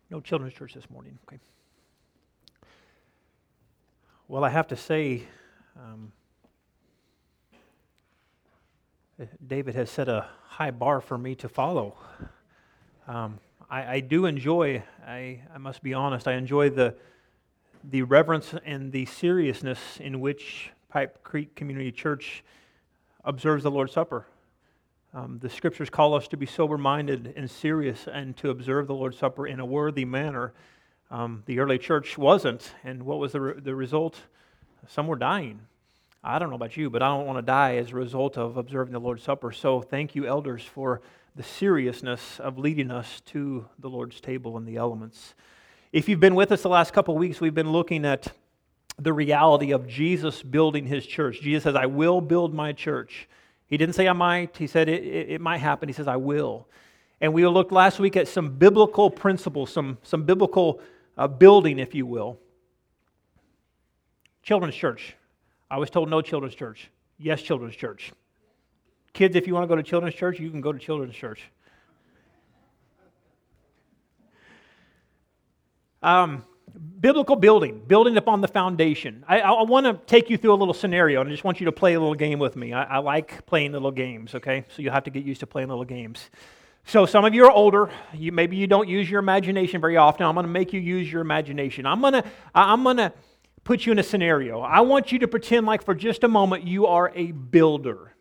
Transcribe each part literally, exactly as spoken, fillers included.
No children's church this morning. Okay. Well, I have to say, um, David has set a high bar for me to follow. Um, I, I do enjoy, I, I must be honest, I enjoy the the reverence and the seriousness in which Pipe Creek Community Church observes the Lord's Supper. Um, the Scriptures call us to be sober-minded and serious and to observe the Lord's Supper in a worthy manner. Um, the early church wasn't, and what was the re- the result? Some were dying. I don't know about you, but I don't want to die as a result of observing the Lord's Supper. So thank you, elders, for the seriousness of leading us to the Lord's table and the elements. If you've been with us the last couple of weeks, we've been looking at the reality of Jesus building His church. Jesus says, I will build my church. He didn't say I might. He said it, it, it might happen. He says, I will. And we looked last week at some biblical principles, some, some biblical uh, building, if you will. Children's church. I was told no children's church. Yes, children's church. Kids, if you want to go to children's church, you can go to children's church. Um, biblical building, building upon the foundation. I, I want to take you through a little scenario, and I just want you to play a little game with me. I, I like playing little games, okay? So you have to get used to playing little games. So some of you are older. You, maybe you don't use your imagination very often. I'm going to make you use your imagination. I'm going to I'm going to put you in a scenario. I want you to pretend like for just a moment you are a builder.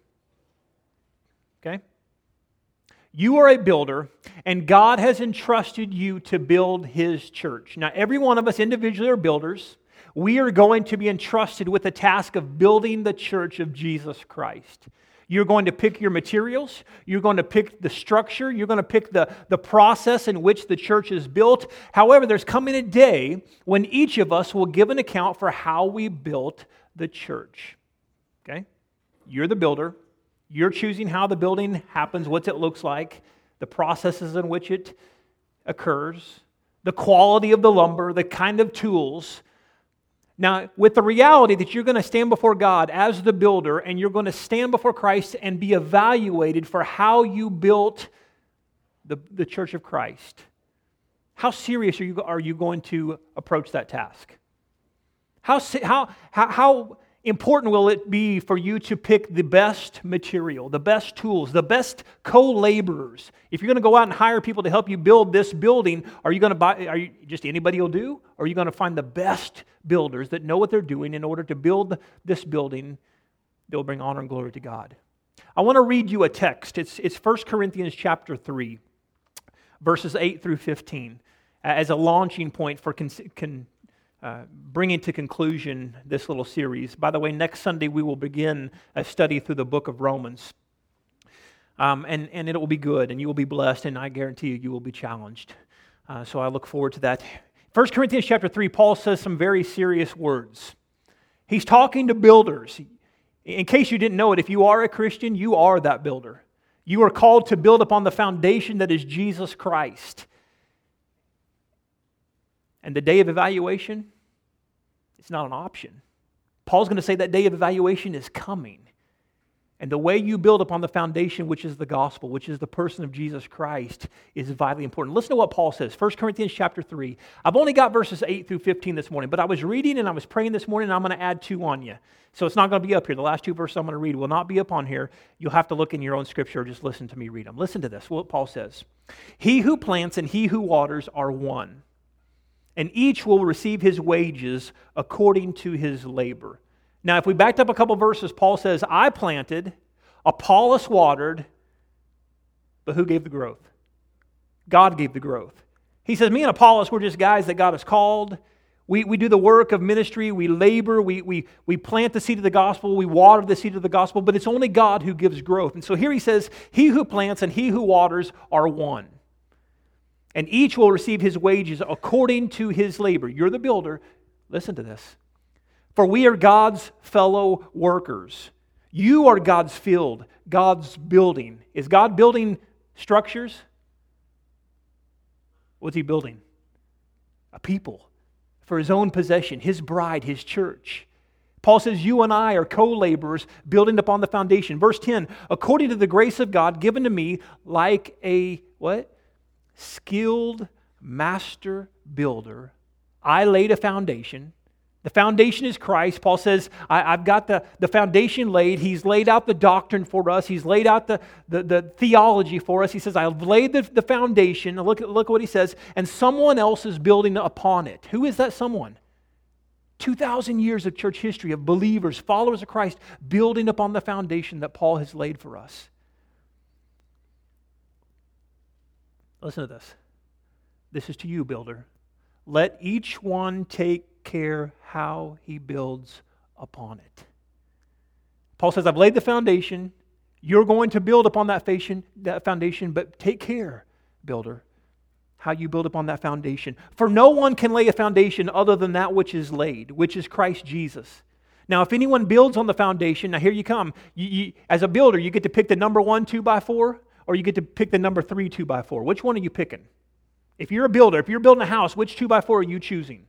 Okay? You are a builder, and God has entrusted you to build His church. Now, every one of us individually are builders. We are going to be entrusted with the task of building the church of Jesus Christ. You're going to pick your materials. You're going to pick the structure. You're going to pick the, the process in which the church is built. However, there's coming a day when each of us will give an account for how we built the church. Okay? You're the builder. You're choosing how the building happens, what it looks like, the processes in which it occurs, the quality of the lumber, the kind of tools. Now, with the reality that you're going to stand before God as the builder and you're going to stand before Christ and be evaluated for how you built the, the church of Christ, how serious are you, are you going to approach that task? How, how, how, how important will it be for you to pick the best material, the best tools, the best co-laborers? If you're going to go out and hire people to help you build this building, are you going to buy, are you just anybody will do? Or are you going to find the best builders that know what they're doing in order to build this building that will bring honor and glory to God? I want to read you a text. It's, it's First Corinthians chapter three, verses eight through fifteen, as a launching point for con, con, Uh, bringing to conclusion this little series. By the way, next Sunday we will begin a study through the book of Romans. Um, and, and it will be good, and you will be blessed, and I guarantee you, you will be challenged. Uh, so I look forward to that. First Corinthians chapter three, Paul says some very serious words. He's talking to builders. In case you didn't know it, if you are a Christian, you are that builder. You are called to build upon the foundation that is Jesus Christ. And the day of evaluation, it's not an option. Paul's going to say that day of evaluation is coming. And the way you build upon the foundation, which is the gospel, which is the person of Jesus Christ, is vitally important. Listen to what Paul says, First Corinthians chapter three. I've only got verses eight through fifteen this morning, but I was reading and I was praying this morning, and I'm going to add two on you. So it's not going to be up here. The last two verses I'm going to read will not be up on here. You'll have to look in your own scripture or just listen to me read them. Listen to this, what Paul says. He who plants and he who waters are one, and each will receive his wages according to his labor. Now, if we backed up a couple verses, Paul says, I planted, Apollos watered, but who gave the growth? God gave the growth. He says, me and Apollos, we're just guys that God has called. We, we do the work of ministry, we labor, we, we, we plant the seed of the gospel, we water the seed of the gospel, but it's only God who gives growth. And so here he says, he who plants and he who waters are one. And each will receive his wages according to his labor. You're the builder. Listen to this. For we are God's fellow workers. You are God's field, God's building. Is God building structures? What's He building? A people for His own possession, His bride, His church. Paul says, you and I are co-laborers building upon the foundation. Verse ten, according to the grace of God given to me like a, what? Skilled master builder. I laid a foundation. The foundation is Christ. Paul says, I, I've got the, the foundation laid. He's laid out the doctrine for us. He's laid out the, the, the theology for us. He says, I've laid the, the foundation. Look at, look at what he says. And someone else is building upon it. Who is that someone? two thousand years of church history of believers, followers of Christ, building upon the foundation that Paul has laid for us. Listen to this. This is to you, builder. Let each one take care how he builds upon it. Paul says, I've laid the foundation. You're going to build upon that foundation, that foundation, but take care, builder, how you build upon that foundation. For no one can lay a foundation other than that which is laid, which is Christ Jesus. Now, if anyone builds on the foundation, now here you come. You, you, as a builder, you get to pick the number one two by four, or you get to pick the number three two by four. Which one are you picking? If you're a builder, if you're building a house, which two by four are you choosing?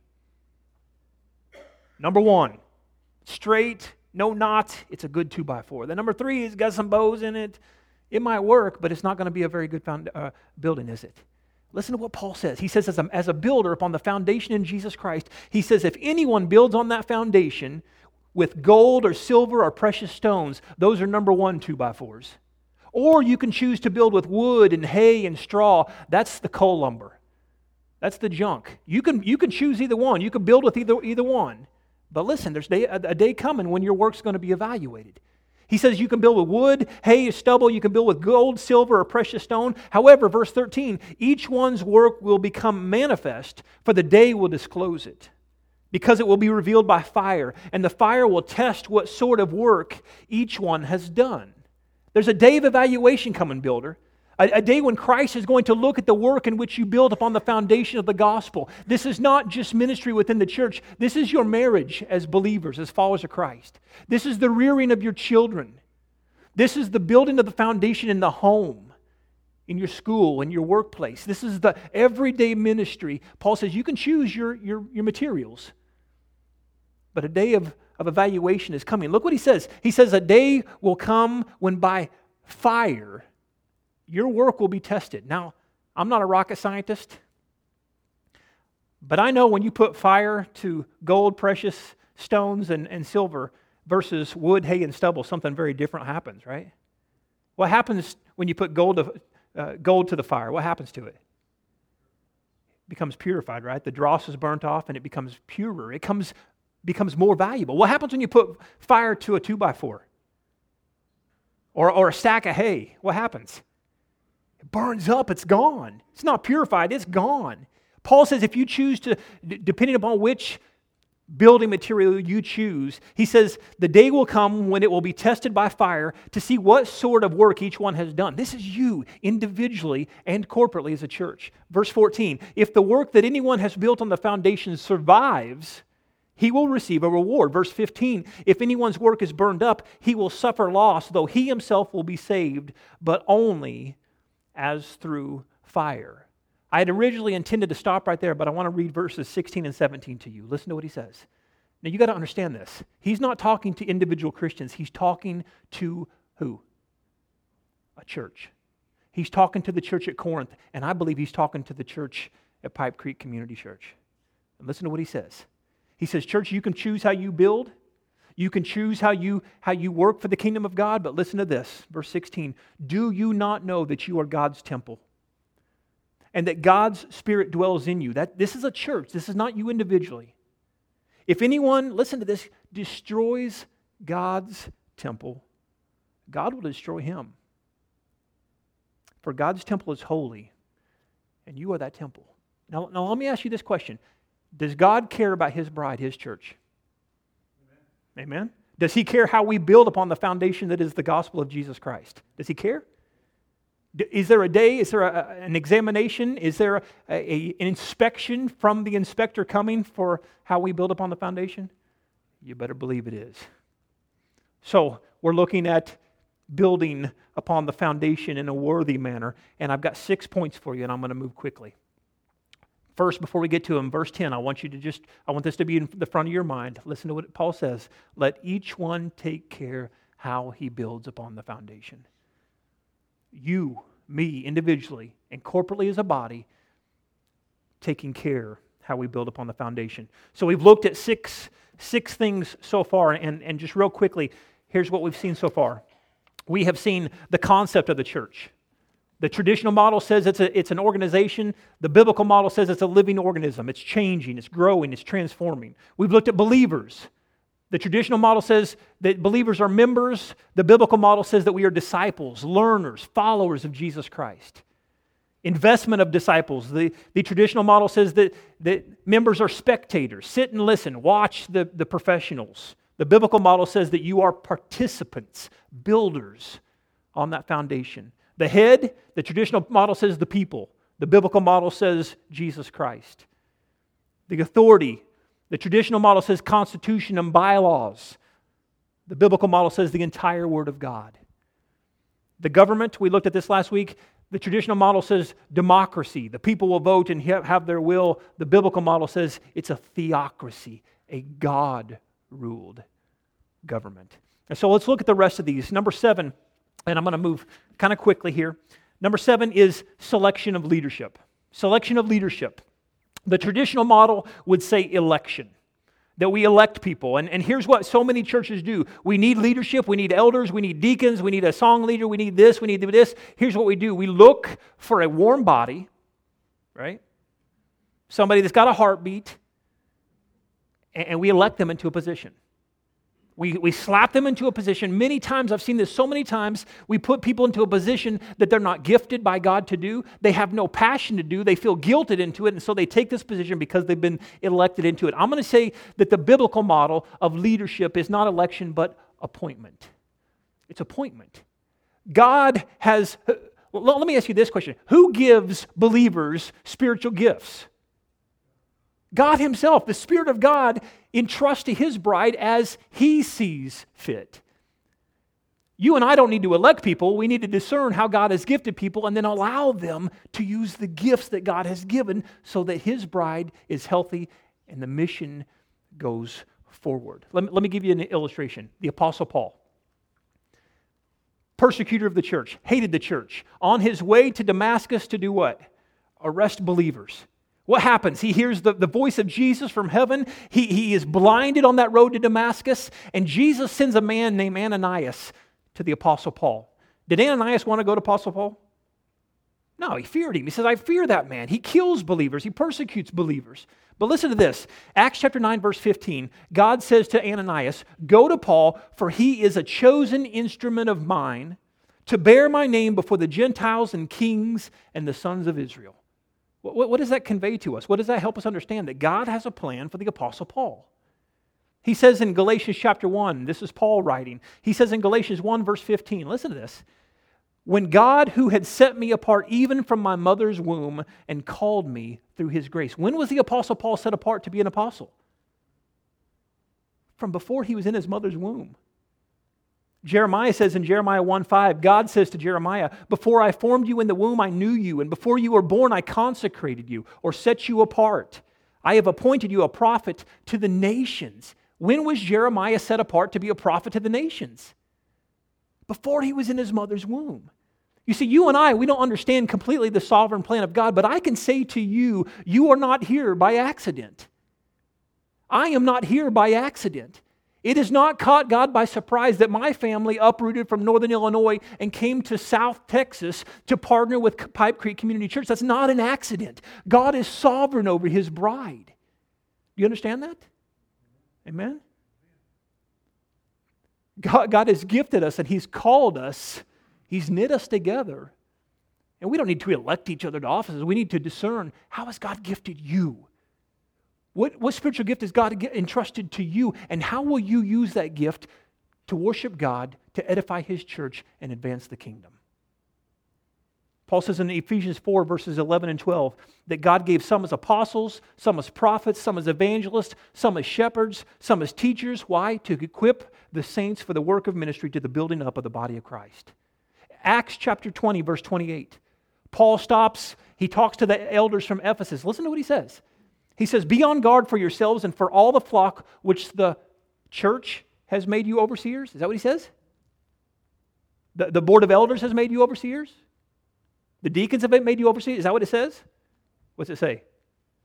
Number one, straight, no knots, it's a good two by four. The number three has got some bows in it. It might work, but it's not going to be a very good found, uh, building, is it? Listen to what Paul says. He says, as a, as a builder upon the foundation in Jesus Christ, he says, if anyone builds on that foundation with gold or silver or precious stones, those are number one two by fours. Or you can choose to build with wood and hay and straw. That's the coal lumber. That's the junk. You can, you can choose either one. You can build with either, either one. But listen, there's day, a, a day coming when your work's going to be evaluated. He says you can build with wood, hay, stubble. You can build with gold, silver, or precious stone. However, verse thirteen, each one's work will become manifest, for the day will disclose it, because it will be revealed by fire, and the fire will test what sort of work each one has done. There's a day of evaluation coming, builder. A, a day when Christ is going to look at the work in which you build upon the foundation of the gospel. This is not just ministry within the church. This is your marriage as believers, as followers of Christ. This is the rearing of your children. This is the building of the foundation in the home, in your school, in your workplace. This is the everyday ministry. Paul says you can choose your, your, your materials, but a day of, of evaluation is coming. Look what he says. He says a day will come when by fire your work will be tested. Now, I'm not a rocket scientist, but I know when you put fire to gold, precious stones, and, and silver versus wood, hay, and stubble, something very different happens, right? What happens when you put gold to, uh, gold to the fire? What happens to it? It becomes purified, right? The dross is burnt off and it becomes purer. It comes, becomes more valuable. What happens when you put fire to a two by four? Or, or a stack of hay? What happens? It burns up, it's gone. It's not purified, it's gone. Paul says if you choose to, d- depending upon which building material you choose, he says the day will come when it will be tested by fire to see what sort of work each one has done. This is you individually and corporately as a church. Verse fourteen, if the work that anyone has built on the foundation survives, he will receive a reward. Verse fifteen, if anyone's work is burned up, he will suffer loss, though he himself will be saved, but only as through fire. I had originally intended to stop right there, but I want to read verses sixteen and seventeen to you. Listen to what he says. Now you got to understand this. He's not talking to individual Christians. He's talking to who? A church. He's talking to the church at Corinth, and I believe he's talking to the church at Pipe Creek Community Church. And listen to what he says. He says, church, you can choose how you build. You can choose how you, how you work for the kingdom of God, but listen to this, verse sixteen. Do you not know that you are God's temple and that God's Spirit dwells in you? That this is a church. This is not you individually. If anyone, listen to this, destroys God's temple, God will destroy him. For God's temple is holy, and you are that temple. Now, now let me ask you this question. Does God care about His bride, His church? Amen. Does He care how we build upon the foundation that is the gospel of Jesus Christ? Does He care? Is there a day, is there a, an examination, is there a, a, an inspection from the inspector coming for how we build upon the foundation? You better believe it is. So, we're looking at building upon the foundation in a worthy manner, and I've got six points for you, and I'm going to move quickly. First, before we get to them, verse ten, I want you to just, I want this to be in the front of your mind. Listen to what Paul says. Let each one take care how he builds upon the foundation. You, me, individually, and corporately as a body, taking care how we build upon the foundation. So we've looked at six, six things so far, and, and just real quickly, here's what we've seen so far. We have seen the concept of the church. The traditional model says it's a, it's an organization. The biblical model says it's a living organism. It's changing, it's growing, it's transforming. We've looked at believers. The traditional model says that believers are members. The biblical model says that we are disciples, learners, followers of Jesus Christ. Investment of disciples. The, the traditional model says that, that members are spectators. Sit and listen. Watch the, the professionals. The biblical model says that you are participants, builders on that foundation. The head, the traditional model says the people. The biblical model says Jesus Christ. The authority, the traditional model says constitution and bylaws. The biblical model says the entire Word of God. The government, we looked at this last week. The traditional model says democracy. The people will vote and have their will. The biblical model says it's a theocracy, a God-ruled government. And so let's look at the rest of these. Number seven, and I'm going to move kind of quickly here. Number seven is selection of leadership. Selection of leadership. The traditional model would say election, that we elect people. And, and here's what so many churches do. We need leadership, we need elders, we need deacons, we need a song leader, we need this, we need this. Here's what we do. We look for a warm body, right? Somebody that's got a heartbeat, and, and we elect them into a position. We, we slap them into a position. Many times, I've seen this so many times, we put people into a position that they're not gifted by God to do. They have no passion to do. They feel guilted into it, and so they take this position because they've been elected into it. I'm going to say that the biblical model of leadership is not election, but appointment. It's appointment. God has, let me ask you this question. Who gives believers spiritual gifts? God Himself, the Spirit of God, entrusts to His bride as He sees fit. You and I don't need to elect people. We need to discern how God has gifted people and then allow them to use the gifts that God has given so that His bride is healthy and the mission goes forward. Let me, let me give you an illustration. The Apostle Paul, persecutor of the church, hated the church, on his way to Damascus to do what? Arrest believers. What happens? He hears the, the voice of Jesus from heaven. He, he is blinded on that road to Damascus, and Jesus sends a man named Ananias to the Apostle Paul. Did Ananias want to go to Apostle Paul? No, he feared him. He says, I fear that man. He kills believers. He persecutes believers. But listen to this. Acts chapter nine, verse fifteen. God says to Ananias, go to Paul, for he is a chosen instrument of mine to bear my name before the Gentiles and kings and the sons of Israel. What, what does that convey to us? What does that help us understand? That God has a plan for the Apostle Paul. He says in Galatians chapter one, this is Paul writing, he says in Galatians one, verse fifteen, listen to this. When God, who had set me apart even from my mother's womb and called me through His grace. When was the Apostle Paul set apart to be an apostle? From before he was in his mother's womb. Jeremiah says in Jeremiah one five, God says to Jeremiah, before I formed you in the womb, I knew you, and before you were born, I consecrated you, or set you apart. I have appointed you a prophet to the nations. When was Jeremiah set apart to be a prophet to the nations? Before he was in his mother's womb. You see, you and I, we don't understand completely the sovereign plan of God, but I can say to you, you are not here by accident. I am not here by accident. It has not caught God by surprise that my family uprooted from Northern Illinois and came to South Texas to partner with Pipe Creek Community Church. That's not an accident. God is sovereign over His bride. Do you understand that? Amen? God, God has gifted us and He's called us. He's knit us together. And we don't need to elect each other to offices. We need to discern, how has God gifted you? What, what spiritual gift has God entrusted to you? And how will you use that gift to worship God, to edify His church, and advance the kingdom? Paul says in Ephesians four, verses eleven and twelve, that God gave some as apostles, some as prophets, some as evangelists, some as shepherds, some as teachers. Why? To equip the saints for the work of ministry, to the building up of the body of Christ. Acts chapter twenty, verse twenty-eight. Paul stops, he talks to the elders from Ephesus. Listen to what he says. He says, be on guard for yourselves and for all the flock which the church has made you overseers. Is that what he says? The, the board of elders has made you overseers? The deacons have made you overseers? Is that what it says? What's it say?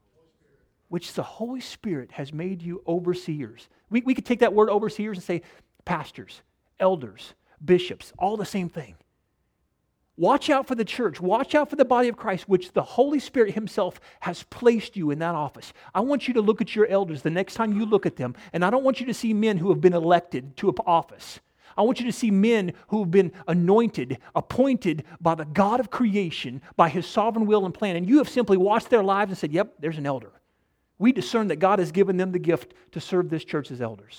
which the Holy Spirit has made you overseers. We, we could take that word overseers and say pastors, elders, bishops, all the same thing. Watch out for the church. Watch out for the body of Christ, which the Holy Spirit himself has placed you in that office. I want you to look at your elders the next time you look at them, and I don't want you to see men who have been elected to an office. I want you to see men who have been anointed, appointed by the God of creation, by His sovereign will and plan, and you have simply watched their lives and said, yep, there's an elder. We discern that God has given them the gift to serve this church as elders.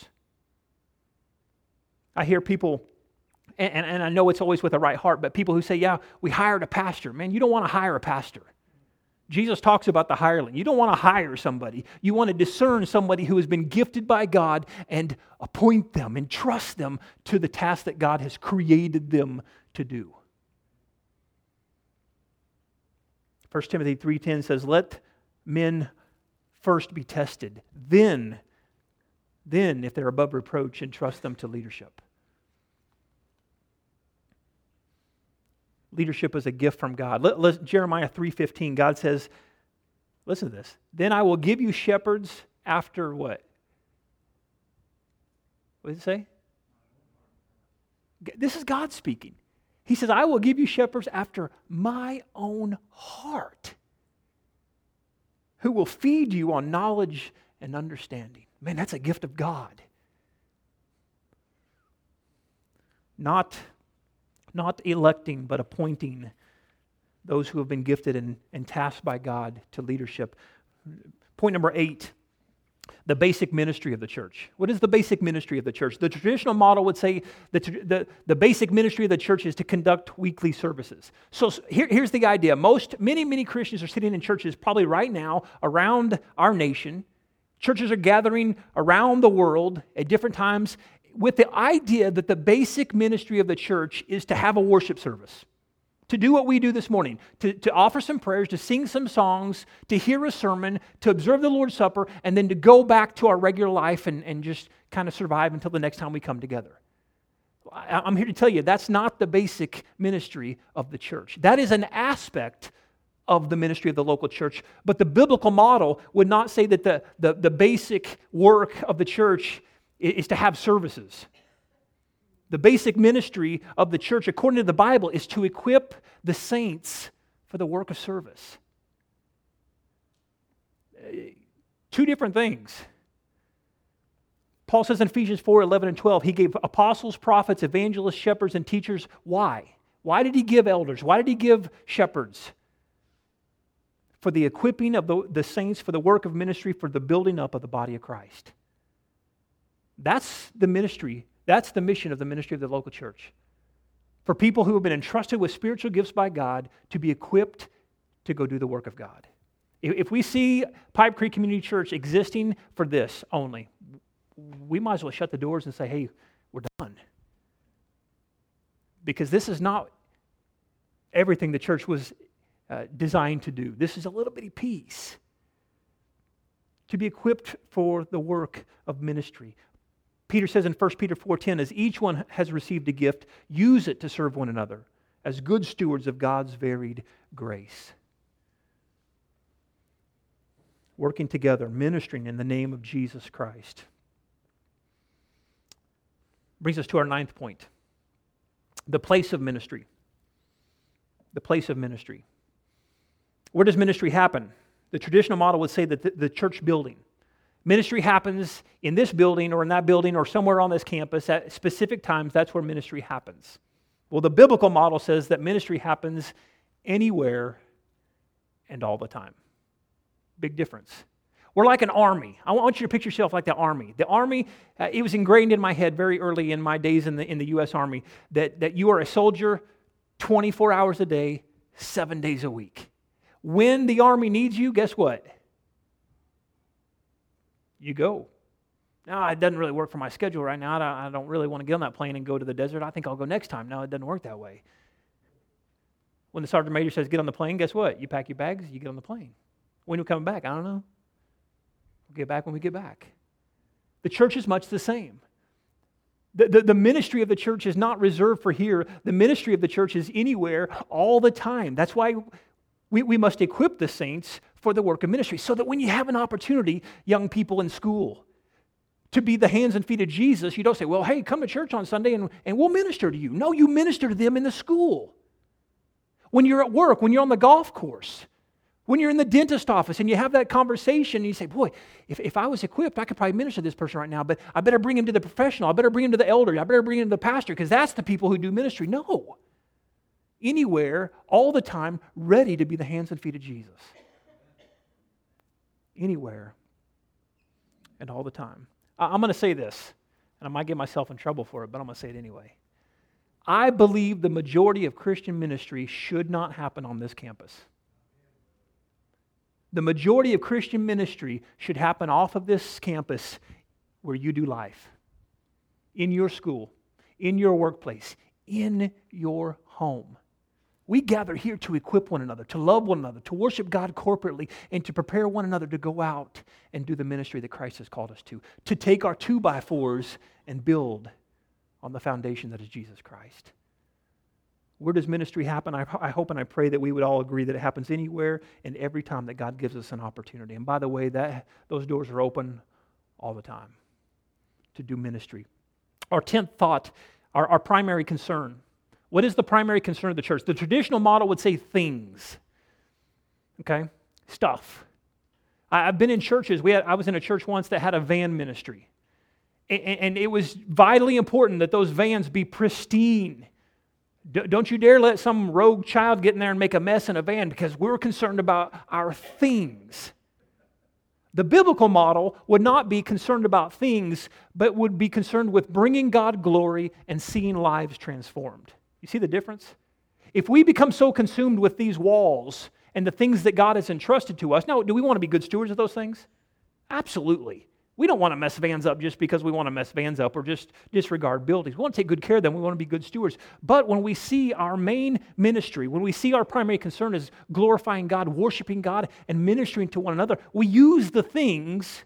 I hear people, and, and I know it's always with the right heart, but people who say, yeah, we hired a pastor. Man, you don't want to hire a pastor. Jesus talks about the hireling. You don't want to hire somebody. You want to discern somebody who has been gifted by God and appoint them and trust them to the task that God has created them to do. First Timothy three ten says, let men first be tested. Then, then, if they're above reproach, entrust them to leadership. Leadership is a gift from God. Let, let, Jeremiah three fifteen, God says, listen to this. Then I will give you shepherds after what? What does it say? This is God speaking. He says, I will give you shepherds after my own heart, who will feed you on knowledge and understanding. Man, that's a gift of God. Not Not electing, but appointing those who have been gifted and, and tasked by God to leadership. Point number eight, the basic ministry of the church. What is the basic ministry of the church? The traditional model would say that the, the basic ministry of the church is to conduct weekly services. So here, here's the idea. Most, many, many Christians are sitting in churches probably right now around our nation. Churches are gathering around the world at different times with the idea that the basic ministry of the church is to have a worship service, to do what we do this morning, to, to offer some prayers, to sing some songs, to hear a sermon, to observe the Lord's Supper, and then to go back to our regular life and, and just kind of survive until the next time we come together. I, I'm here to tell you, that's not the basic ministry of the church. That is an aspect of the ministry of the local church, but the biblical model would not say that the, the, the basic work of the church is to have services. The basic ministry of the church, according to the Bible, is to equip the saints for the work of service. Two different things. Paul says in Ephesians four, eleven and twelve, he gave apostles, prophets, evangelists, shepherds, and teachers. Why? Why did he give elders? Why did he give shepherds? For the equipping of the, the saints, for the work of ministry, for the building up of the body of Christ. That's the ministry. That's the mission of the ministry of the local church. For people who have been entrusted with spiritual gifts by God to be equipped to go do the work of God. If we see Pipe Creek Community Church existing for this only, we might as well shut the doors and say, hey, we're done. Because this is not everything the church was uh, designed to do. This is a little bitty piece. To be equipped for the work of ministry. Peter says in First Peter four ten, as each one has received a gift, use it to serve one another as good stewards of God's varied grace. Working together, ministering in the name of Jesus Christ. Brings us to our ninth point. The place of ministry. The place of ministry. Where does ministry happen? The traditional model would say that the, the church building. Ministry happens in this building or in that building or somewhere on this campus at specific times. That's where ministry happens. Well, the biblical model says that ministry happens anywhere and all the time. Big difference. We're like an army. I want you to picture yourself like the army. The army, uh, it was ingrained in my head very early in my days in the in the U S Army that, that you are a soldier twenty-four hours a day, seven days a week. When the army needs you, guess what? You go. No, it doesn't really work for my schedule right now. I don't, I don't really want to get on that plane and go to the desert. I think I'll go next time. No, it doesn't work that way. When the sergeant major says get on the plane, guess what? You pack your bags, you get on the plane. When are we coming back? I don't know. We'll get back when we get back. The church is much the same. The, the, the ministry of the church is not reserved for here. The ministry of the church is anywhere all the time. That's why we, we must equip the saints for the work of ministry. So that when you have an opportunity, young people in school, to be the hands and feet of Jesus, you don't say, well, hey, come to church on Sunday and, and we'll minister to you. No, you minister to them in the school. When you're at work, when you're on the golf course, when you're in the dentist office and you have that conversation and you say, boy, if, if I was equipped, I could probably minister to this person right now, but I better bring him to the professional. I better bring him to the elder. I better bring him to the pastor because that's the people who do ministry. No. Anywhere, all the time, ready to be the hands and feet of Jesus. Anywhere and all the time. I'm going to say this, and I might get myself in trouble for it, but I'm going to say it anyway. I believe the majority of Christian ministry should not happen on this campus. The majority of Christian ministry should happen off of this campus where you do life. In your school, in your workplace, in your home. We gather here to equip one another, to love one another, to worship God corporately, and to prepare one another to go out and do the ministry that Christ has called us to. To take our two-by-fours and build on the foundation that is Jesus Christ. Where does ministry happen? I, I hope and I pray that we would all agree that it happens anywhere and every time that God gives us an opportunity. And by the way, that those doors are open all the time to do ministry. Our tenth thought, our, our primary concern. What is the primary concern of the church? The traditional model would say things, okay? Stuff. I, I've been in churches. We had, I was in a church once that had a van ministry. And, and it was vitally important that those vans be pristine. D- don't you dare let some rogue child get in there and make a mess in a van because we're concerned about our things. The biblical model would not be concerned about things, but would be concerned with bringing God glory and seeing lives transformed. You see the difference? If we become so consumed with these walls and the things that God has entrusted to us, now, do we want to be good stewards of those things? Absolutely. We don't want to mess vans up just because we want to mess vans up or just disregard buildings. We want to take good care of them. We want to be good stewards. But when we see our main ministry, when we see our primary concern is glorifying God, worshiping God, and ministering to one another, we use the things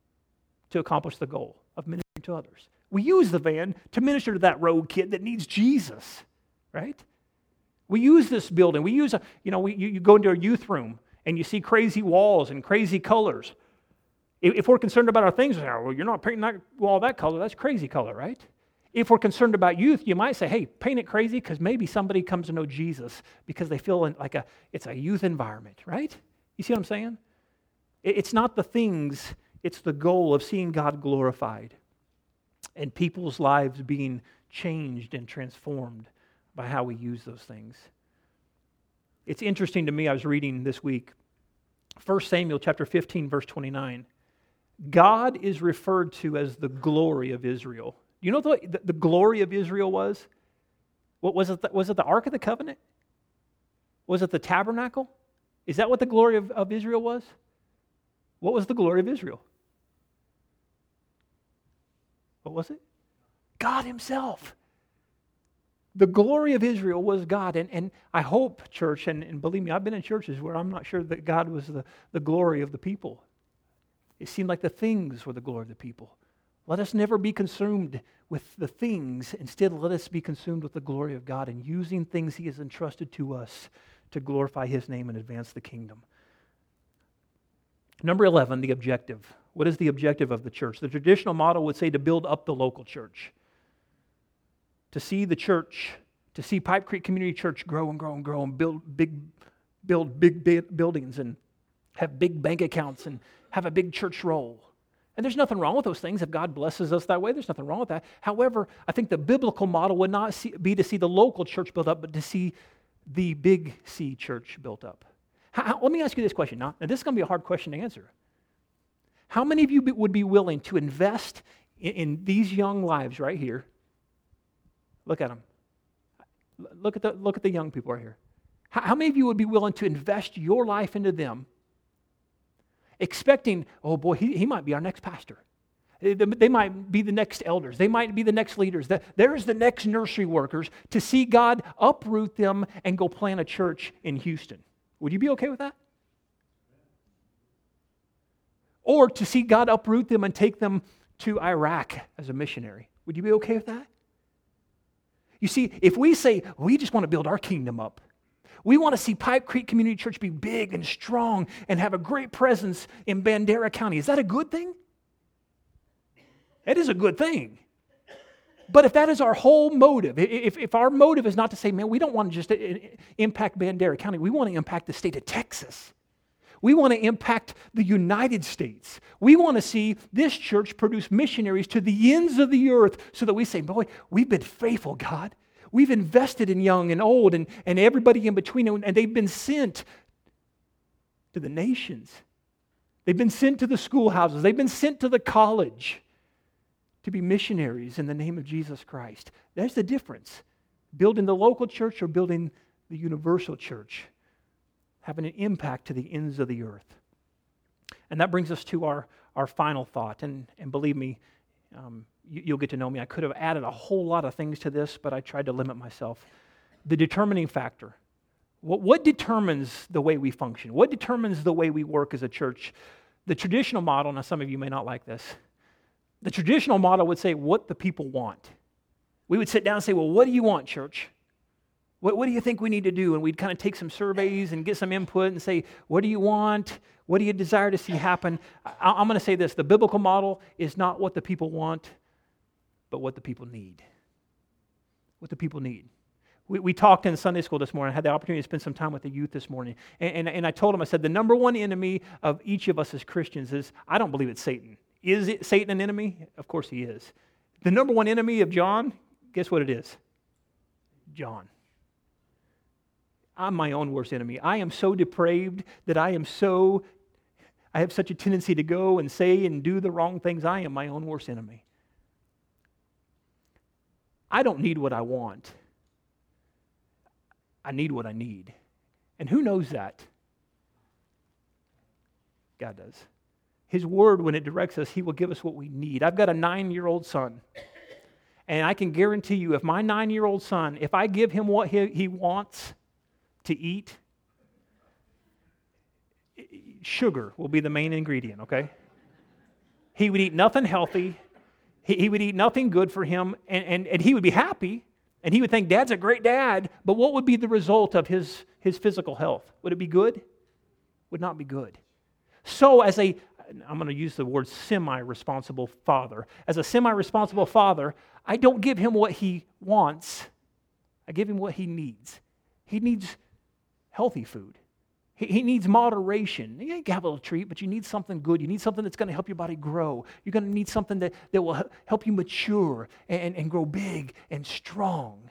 to accomplish the goal of ministering to others. We use the van to minister to that rogue kid that needs Jesus. Right? We use this building. We use, a, you know, we, you, you go into a youth room and you see crazy walls and crazy colors. If, if we're concerned about our things, well, you're not painting that wall that color. That's crazy color, right? If we're concerned about youth, you might say, hey, paint it crazy because maybe somebody comes to know Jesus because they feel in, like a it's a youth environment, right? You see what I'm saying? It, it's not the things, it's the goal of seeing God glorified and people's lives being changed and transformed by how we use those things. It's interesting to me, I was reading this week, First Samuel chapter fifteen, verse twenty-nine. God is referred to as the glory of Israel. You know what the, the glory of Israel was? What was it? The, was it the Ark of the Covenant? Was it the tabernacle? Is that what the glory of, of Israel was? What was the glory of Israel? What was it? God Himself. The glory of Israel was God. And, and I hope, church, and, and believe me, I've been in churches where I'm not sure that God was the, the glory of the people. It seemed like the things were the glory of the people. Let us never be consumed with the things. Instead, let us be consumed with the glory of God and using things He has entrusted to us to glorify His name and advance the kingdom. Number eleven, the objective. What is the objective of the church? The traditional model would say to build up the local church. To see the church, to see Pipe Creek Community Church grow and grow and grow and build big, build big, big buildings and have big bank accounts and have a big church roll. And there's nothing wrong with those things. If God blesses us that way, there's nothing wrong with that. However, I think the biblical model would not see, be to see the local church built up, but to see the big C church built up. How, let me ask you this question. Now, now this is going to be a hard question to answer. How many of you be, would be willing to invest in, in these young lives right here? Look at them. Look at the, look at the young people right here. How, how many of you would be willing to invest your life into them, expecting, oh boy, he, he might be our next pastor. They, they might be the next elders. They might be the next leaders. There's the next nursery workers, to see God uproot them and go plant a church in Houston. Would you be okay with that? Or to see God uproot them and take them to Iraq as a missionary. Would you be okay with that? You see, if we say, we just want to build our kingdom up, We want to see Pipe Creek Community Church be big and strong and have a great presence in Bandera County. Is that a good thing? It is a good thing. But if that is our whole motive, if, if our motive is not to say, man, we don't want to just impact Bandera County, we want to impact the state of Texas. We want to impact the United States. We want to see this church produce missionaries to the ends of the earth so that we say, boy, we've been faithful, God. We've invested in young and old and, and everybody in between, and they've been sent to the nations. They've been sent to the schoolhouses. They've been sent to the college to be missionaries in the name of Jesus Christ. There's the difference. Building the local church or building the universal church, having an impact to the ends of the earth. And that brings us to our, our final thought. And, and believe me, um, you, you'll get to know me. I could have added a whole lot of things to this, but I tried to limit myself. The determining factor. What, what determines the way we function? What determines the way we work as a church? The traditional model, now some of you may not like this, the traditional model would say what the people want. We would sit down and say, well, what do you want, church? What, what do you think we need to do? And we'd kind of take some surveys and get some input and say, what do you want? What do you desire to see happen? I, I'm going to say this. The biblical model is not what the people want, but what the people need. What the people need. We, we talked in Sunday school this morning. I had the opportunity to spend some time with the youth this morning. And, and, and I told them, I said, the number one enemy of each of us as Christians is, I don't believe it's Satan. Is it Satan an enemy? Of course he is. The number one enemy of John, guess what it is? John. I'm my own worst enemy. I am so depraved that I am so, I have such a tendency to go and say and do the wrong things. I am my own worst enemy. I don't need what I want. I need what I need. And who knows that? God does. His word, when it directs us, He will give us what we need. I've got a nine-year-old son, and I can guarantee you, if my nine-year-old son, if I give him what he, he wants to eat, sugar will be the main ingredient, okay? He would eat nothing healthy. He, he would eat nothing good for him, and, and, and he would be happy, and he would think, Dad's a great dad, but what would be the result of his, his physical health? Would it be good? Would not be good. So as a I'm going to use the word semi-responsible father. As a semi-responsible father, I don't give him what he wants. I give him what he needs. He needs healthy food. He, he needs moderation. You can have a little treat, but you need something good. You need something that's going to help your body grow. You're going to need something that, that will help you mature and, and grow big and strong.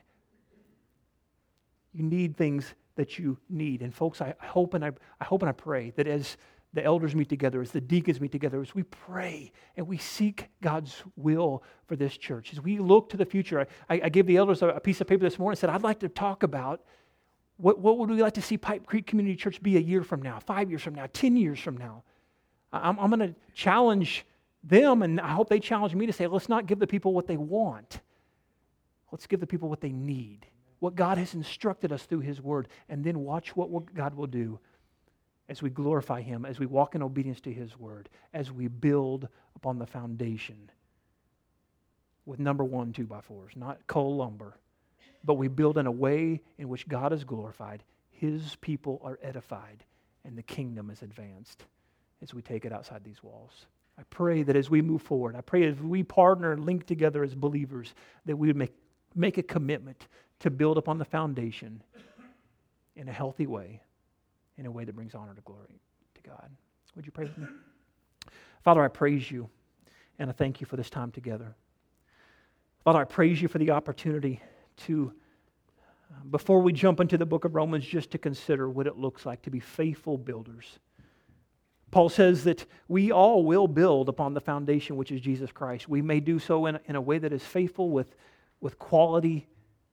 You need things that you need. And folks, I hope and I, I hope and I pray that as the elders meet together, as the deacons meet together, as we pray and we seek God's will for this church, as we look to the future. I, I gave the elders a, a piece of paper this morning and said, I'd like to talk about what, what would we like to see Pipe Creek Community Church be a year from now, five years from now, ten years from now. I'm, I'm going to challenge them, and I hope they challenge me to say, let's not give the people what they want. Let's give the people what they need, what God has instructed us through His Word, and then watch what God will do as we glorify Him, as we walk in obedience to His Word, as we build upon the foundation with number one two-by-fours, not coal lumber, but we build in a way in which God is glorified, His people are edified, and the kingdom is advanced as we take it outside these walls. I pray that as we move forward, I pray as we partner and link together as believers, that we would make, make a commitment to build upon the foundation in a healthy way, in a way that brings honor to glory to God. Would you pray with me? Father, I praise You, and I thank You for this time together. Father, I praise You for the opportunity to, uh, before we jump into the book of Romans, just to consider what it looks like to be faithful builders. Paul says that we all will build upon the foundation, which is Jesus Christ. We may do so in, in a way that is faithful with, with quality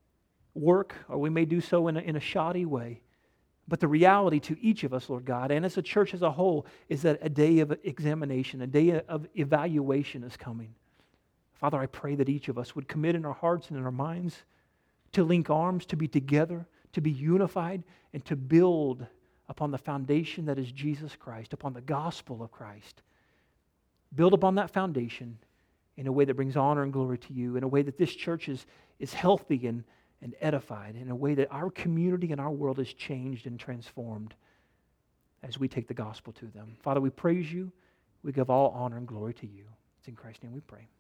work, or we may do so in a, in a shoddy way. But the reality to each of us, Lord God, and as a church as a whole, is that a day of examination, a day of evaluation is coming. Father, I pray that each of us would commit in our hearts and in our minds to link arms, to be together, to be unified, and to build upon the foundation that is Jesus Christ, upon the gospel of Christ. Build upon that foundation in a way that brings honor and glory to You, in a way that this church is, is healthy and, and edified in a way that our community and our world is changed and transformed as we take the gospel to them. Father, we praise you. We give all honor and glory to you. It's in Christ's name we pray.